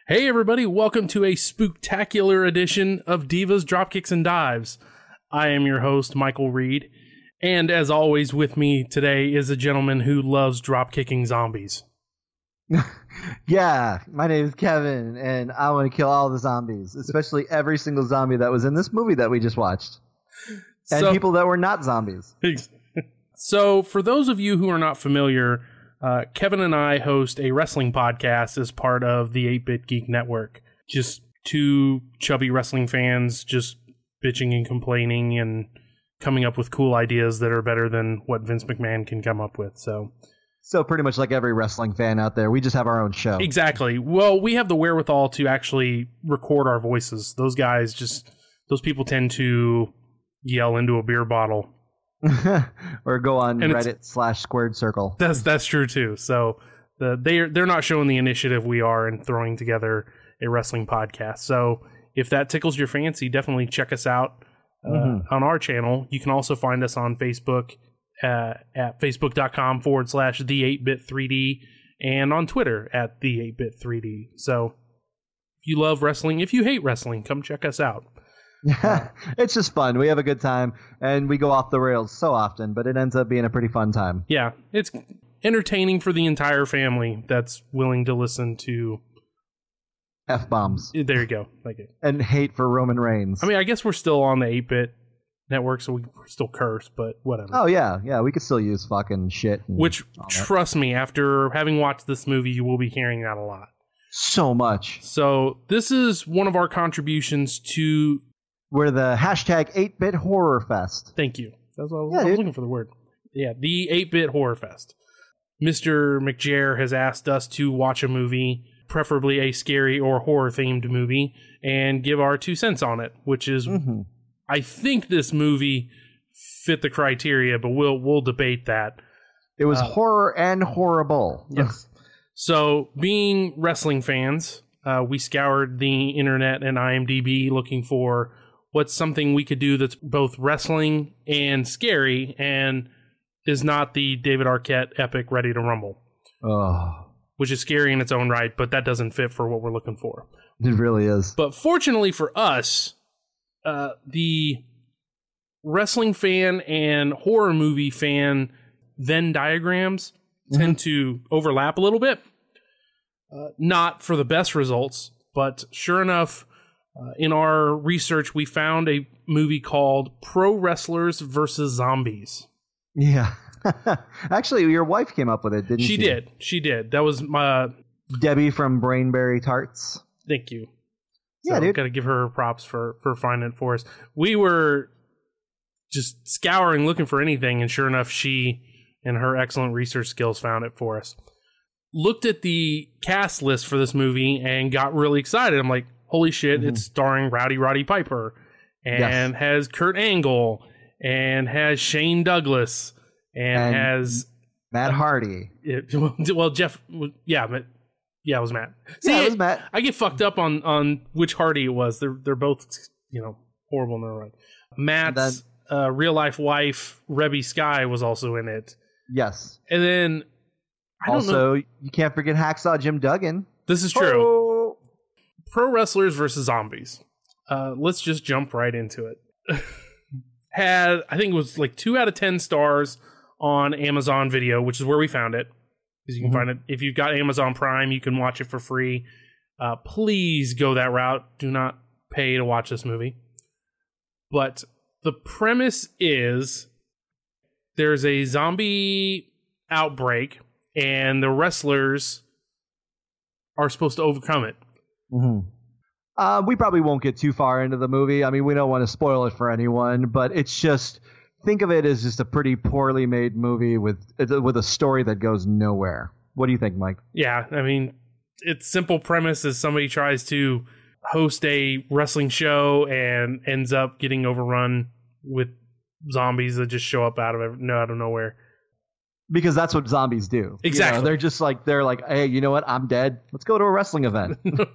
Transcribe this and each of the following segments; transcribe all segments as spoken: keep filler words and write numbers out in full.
Hey everybody, welcome to a spooktacular edition of Divas, Dropkicks, and Dives. I am your host, Michael Reed, and as always with me today is a gentleman who loves dropkicking zombies. Yeah, my name is Kevin, and I want to kill all the zombies, especially every single zombie that was in this movie that we just watched. And So- people that were not zombies. So, for those of you who are not familiar, uh, Kevin and I host a wrestling podcast as part of the eight-Bit Geek Network. Just two chubby wrestling fans just bitching and complaining and coming up with cool ideas that are better than what Vince McMahon can come up with. So, So pretty much like every wrestling fan out there, we just have our own show. exactly. Well, we have the wherewithal to actually record our voices. Those guys just, those people tend to yell into a beer bottle. Or go on And it's- Reddit slash squared circle. That's that's true too. So the they're they're not showing the initiative we are in throwing together a wrestling podcast. So if that tickles your fancy, definitely check us out uh, Mhm. on our channel. You can also find us on Facebook uh, at facebook.com forward slash the 8-bit 3D and on Twitter at the 8-bit 3D. So if you love wrestling, if you hate wrestling, come check us out. It's just fun. We have a good time, and we go off the rails so often, but it ends up being a pretty fun time. Yeah, it's entertaining for the entire family that's willing to listen to. F-bombs. There you go. Like it. And hate for Roman Reigns. I mean, I guess we're still on the eight-bit network, so we still curse, but whatever. Oh, yeah. Yeah, we could still use fucking shit. And Which, all that. trust me, after having watched this movie, you will be hearing that a lot. So much. So this is one of our contributions to... We're the hashtag eight-bit horror fest. Thank you. That's what I was, Yeah, I was dude. looking for the word. Yeah, the eight-bit Horror Fest. Mister McJair has asked us to watch a movie, preferably a scary or horror-themed movie, and give our two cents on it, which is... Mm-hmm. I think this movie fit the criteria, but we'll we'll debate that. It was Uh, horror and horrible. Yes. So, being wrestling fans, uh, we scoured the internet and IMDb looking for what's something we could do that's both wrestling and scary, and is not the David Arquette epic Ready to Rumble, Oh, which is scary in its own right, but that doesn't fit for what we're looking for. it really is. But fortunately for us, uh, the wrestling fan and horror movie fan Venn diagrams tend to overlap a little bit. Uh, not for the best results, but sure enough, uh, in our research, we found a movie called Pro Wrestlers versus Zombies. Yeah. Actually, your wife came up with it, didn't she? She did. She did. That was my... Debbie from Brainberry Tarts. Thank you. Yeah, So, dude. got to give her props for, for finding it for us. We were just scouring, looking for anything, and sure enough, she and her excellent research skills found it for us. Looked at the cast list for this movie and got really excited. I'm like, holy shit, Mhm. it's starring Rowdy Roddy Piper, and has Kurt Angle, and has Shane Douglas, and, And- has... Matt Hardy. It, well, Jeff... Yeah, but, yeah, it was Matt. See, Yeah, it was Matt. I get fucked up on, on which Hardy it was. They're they're both, you know, horrible in their own right. Matt's uh, real life wife, Rebby Sky, was also in it. Yes. And then I don't know. Also, you can't forget Hacksaw Jim Duggan. This is true. Oh. Pro Wrestlers versus Zombies. Uh, let's just jump right into it. Had I think it was like two out of ten stars on Amazon Video, which is where we found it. Because you can Mhm. find it if you've got Amazon Prime, you can watch it for free. Uh, please go that route. Do not pay to watch this movie. But the premise is there's a zombie outbreak, and the wrestlers are supposed to overcome it. Mm-hmm. Uh, we probably won't get too far into the movie. I mean, we don't want to spoil it for anyone, but it's just... Think of it as just a pretty poorly made movie with with a story that goes nowhere. What do you think, Mike? Yeah, I mean, its simple premise is somebody tries to host a wrestling show and ends up getting overrun with zombies that just show up out of no out of nowhere. Because that's what zombies do. Exactly. You know, they're just like they're like, hey, you know what? I'm dead. Let's go to a wrestling event.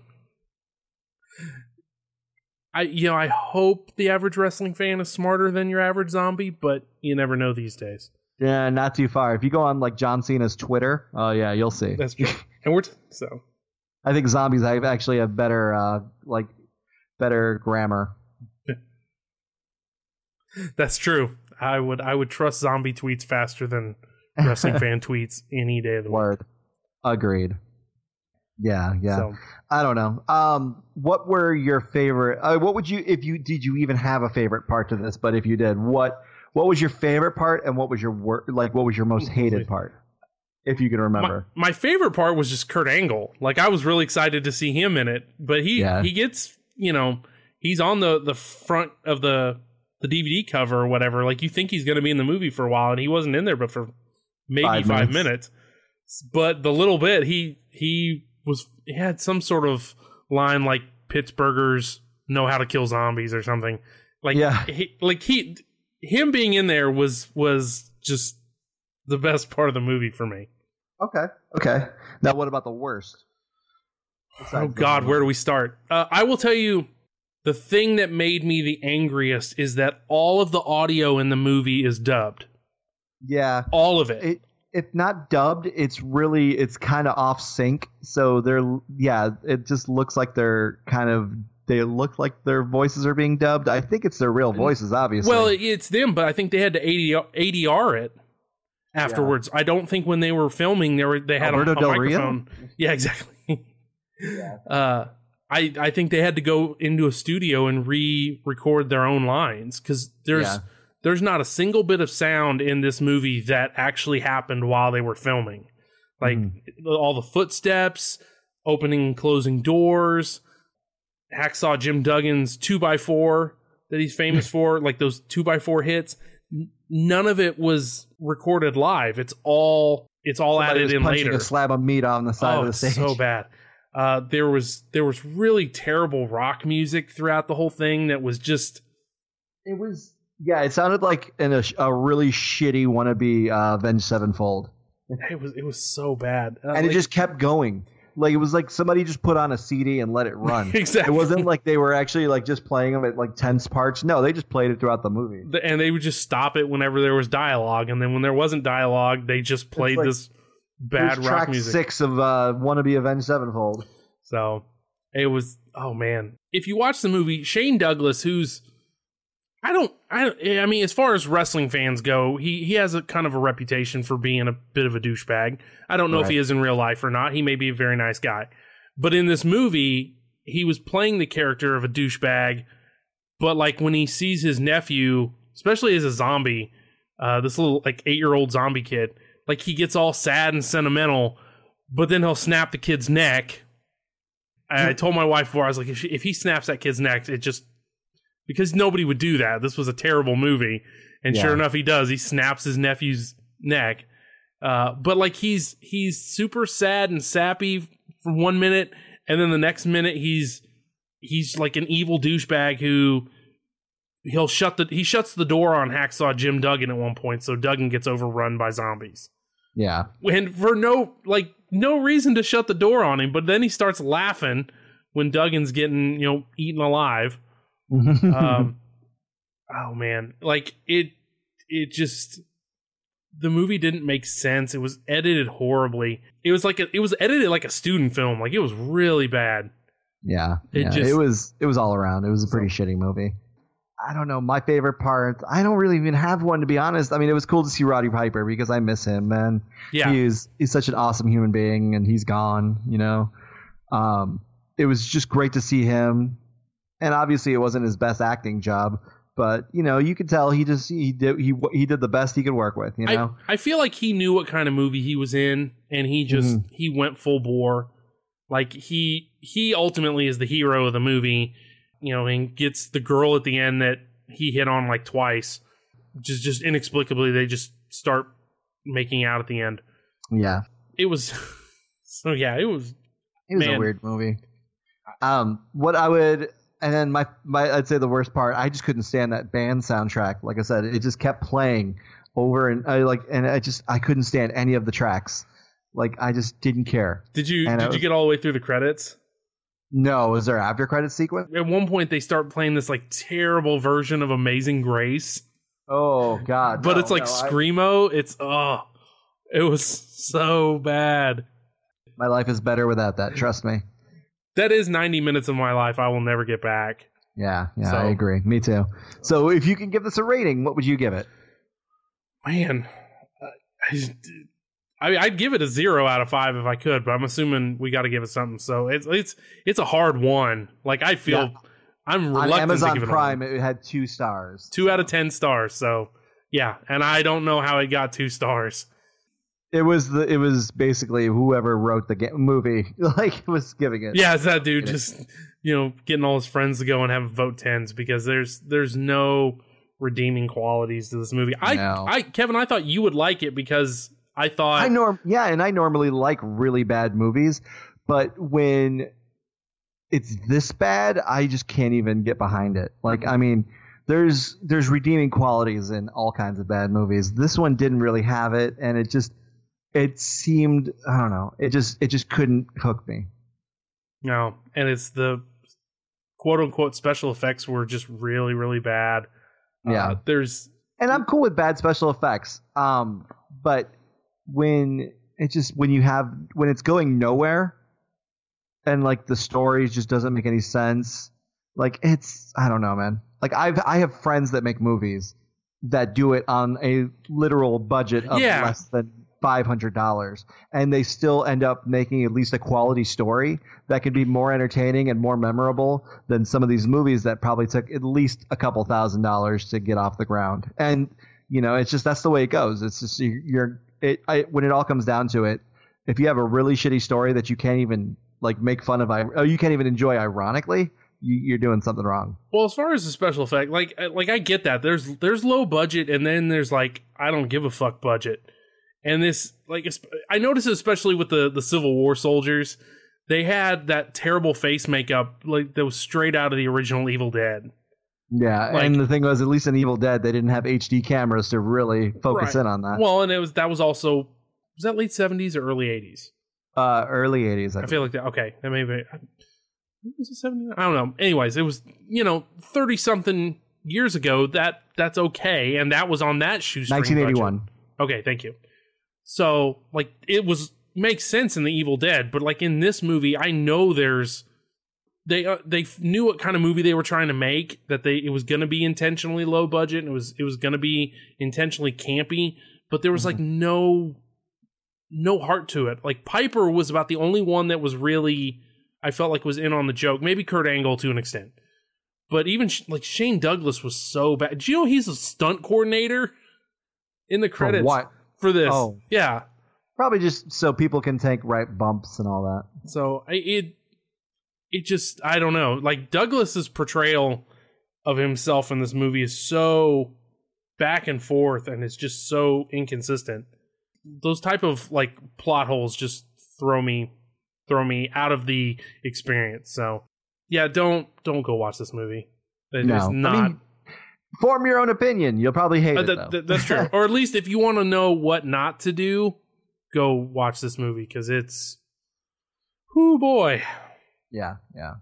I you know I hope the average wrestling fan is smarter than your average zombie, but you never know these days. Yeah, not too far. If you go on like John Cena's Twitter, oh yeah, you'll see. That's true. And we're t- so I think zombies have actually have better uh, like better grammar. That's true. I would I would trust zombie tweets faster than wrestling fan tweets any day of the Word. week. Agreed. Yeah, yeah. So, I don't know. Um, what were your favorite? Uh, what would you, if you did, you even have a favorite part to this? But if you did, what what was your favorite part, and what was your wor- like? What was your most hated part, if you can remember? My, my favorite part was just Kurt Angle. Like, I was really excited to see him in it, but he Yeah. he gets, you know, he's on the the front of the the D V D cover or whatever. Like, you think he's going to be in the movie for a while, and he wasn't in there, but for maybe five, Five minutes. minutes. But the little bit he he was he had some sort of line like Pittsburghers know how to kill zombies or something. Like Yeah. he, like he him being in there was was just the best part of the movie for me. Okay. Okay. Now, what about the worst? Oh God, where do we start? Uh, I will tell you, the thing that made me the angriest is that all of the audio in the movie is dubbed. Yeah. All of it. It, if not dubbed, it's really it's kind of off sync. So they're yeah, it just looks like they're kind of they look like their voices are being dubbed. I think it's their real voices, obviously. Well, it's them, but I think they had to A D R it afterwards. Yeah. I don't think when they were filming, they were they had Alberto a, a Del microphone. Rio? Yeah, exactly. yeah. Uh, I I think they had to go into a studio and re-record their own lines because there's. Yeah. There's not a single bit of sound in this movie that actually happened while they were filming. Like mm. all the footsteps, opening and closing doors, Hacksaw Jim Duggan's two by four that he's famous for, like those two by four hits. None of it was recorded live. It's all it's all Somebody added in punching later. A slab of meat on the side oh, of the stage. So bad. Uh, there was there was really terrible rock music throughout the whole thing that was just. It was. Yeah, it sounded like in a, a really shitty wannabe uh, Avenged Sevenfold. It was it was so bad, uh, and like, it just kept going. Like it was like somebody just put on a C D and let it run. Exactly. It wasn't like they were actually like just playing them at like tense parts. No, they just played it throughout the movie. And they would just stop it whenever there was dialogue, and then when there wasn't dialogue, they just played like, this bad rock track music. Six of uh, wannabe Avenged Sevenfold. So it was oh man. If you watch the movie, Shane Douglas, who's I don't, I don't, I mean, as far as wrestling fans go, he, he has a kind of a reputation for being a bit of a douchebag. I don't know right. if he is in real life or not. He may be a very nice guy. But in this movie, he was playing the character of a douchebag. But like when he sees his nephew, especially as a zombie, uh, this little like eight-year-old zombie kid, like he gets all sad and sentimental, but then he'll snap the kid's neck. I, I told my wife before, I was like, if, she, if he snaps that kid's neck, it just... Because nobody would do that. This was a terrible movie. And yeah. sure enough, he does. He snaps his nephew's neck. Uh, but like he's he's super sad and sappy for one minute. And then the next minute, he's he's like an evil douchebag who he'll shut the he shuts the door on Hacksaw Jim Duggan at one point. So Duggan gets overrun by zombies. Yeah. And for no like no reason to shut the door on him. But then he starts laughing when Duggan's getting, you know, eaten alive. um oh man, like it it just the movie didn't make sense. It was edited horribly. It was like a, it was edited like a student film. Like it was really bad. Yeah, it yeah. just it was it was all around. It was a pretty so, shitty movie. I don't know, my favorite part, I don't really even have one, to be honest. I mean, it was cool to see Roddy Piper because I miss him, man. Yeah, he's he's such an awesome human being, and he's gone, you know. Um it was just great to see him. And obviously, it wasn't his best acting job, but you know, you could tell he just he did he he did the best he could work with. You know, I, I feel like he knew what kind of movie he was in, and he just mm-hmm. he went full bore. Like he he ultimately is the hero of the movie, you know, and gets the girl at the end that he hit on like twice. Just just inexplicably, they just start making out at the end. Yeah, it was so. Yeah, it was. It was man. a weird movie. Um, what I would. And then my, my, I'd say the worst part, I just couldn't stand that band soundtrack. Like I said, it just kept playing over and I like, and I just, I couldn't stand any of the tracks. Like I just didn't care. Did you, and did was, you get all the way through the credits? No. Was there after credit sequence? At one point they start playing this like terrible version of Amazing Grace. Oh God. But no, it's like no, Screamo. I, it's, oh, it was so bad. My life is better without that. Trust me. that is ninety minutes of my life I will never get back. Yeah, yeah, So- I agree. Me too. So if you can give this a rating, what would you give it? Man, I, I mean, I'd give it a zero out of five if I could, but I'm assuming we got to give it something. So it's it's it's a hard one. Like I feel, Yeah. I'm On reluctant Amazon to give it a Prime, one. it had two stars. two out of ten stars. So yeah, and I don't know how it got two stars. It was the. It was basically whoever wrote the ga- movie, like, was giving it. Yeah, it's that dude just you know getting all his friends to go and have vote tens because there's there's no redeeming qualities to this movie. I No. I Kevin, I thought you would like it because I thought I norm. Yeah, and I normally like really bad movies, but when it's this bad, I just can't even get behind it. Like, I mean, there's there's redeeming qualities in all kinds of bad movies. This one didn't really have it, and it just it seemed I don't know. It just it just couldn't hook me. no, and it's the quote unquote special effects were just really really bad. Yeah. Uh, there's And I'm cool with bad special effects. Um, but when it just when you have when it's going nowhere, and like the story just doesn't make any sense. Like it's I don't know, man. Like I've I have friends that make movies that do it on a literal budget of Yeah. less than five hundred dollars, and they still end up making at least a quality story that can be more entertaining and more memorable than some of these movies that probably took at least a couple thousand dollars to get off the ground. And you know, it's just that's the way it goes. It's just you- you're it I, when it all comes down to it. If you have a really shitty story that you can't even like make fun of, or you can't even enjoy ironically, you, you're doing something wrong. well as far as the special effect, like like I get that there's there's low budget and then there's like I don't give a fuck budget. And this, like, es- I noticed it especially with the, the Civil War soldiers, they had that terrible face makeup, like, that was straight out of the original Evil Dead. Yeah, Like- and the thing was, at least in Evil Dead, they didn't have H D cameras to really focus Right. in on that. Well, and it was that was also, was that late seventies or early eighties? Uh, early eighties, I, I feel like that, okay, that may be, was it seventy? I don't know. Anyways, it was, you know, thirty-something years ago, that that's okay, and that was on that shoestring nineteen eighty-one. budget. Okay, thank you. So, like, it was makes sense in the Evil Dead, but like in this movie, I know there's they uh, they f- knew what kind of movie they were trying to make. That they it was going to be intentionally low budget. And it was it was going to be intentionally campy, but there was like no no heart to it. Like Piper was about the only one that was really I felt like was in on the joke. Maybe Kurt Angle to an extent, but even sh- like Shane Douglas was so bad. Do you know he's a stunt coordinator in the For credits? what? For this, Oh. yeah. Probably just so people can take right bumps and all that. So I, it, it just I don't know. Like Douglas's portrayal of himself in this movie is so back and forth, and it's just so inconsistent. Those type of like plot holes just throw me, throw me out of the experience. So yeah, don't don't go watch this movie. It No. is I not. mean, form your own opinion. You'll probably hate Uh, it, that- though. that- that's true. Or at least if you want to know what not to do, go watch this movie because it's, whoo boy. Yeah, yeah.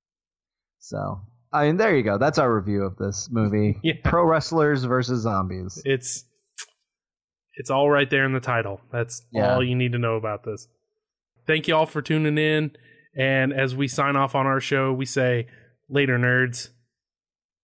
So, I mean, there you go. That's our review of this movie. Yeah. Pro wrestlers versus zombies. It's it's all right there in the title. That's Yeah. all you need to know about this. Thank you all for tuning in. And as we sign off on our show, we say later, nerds.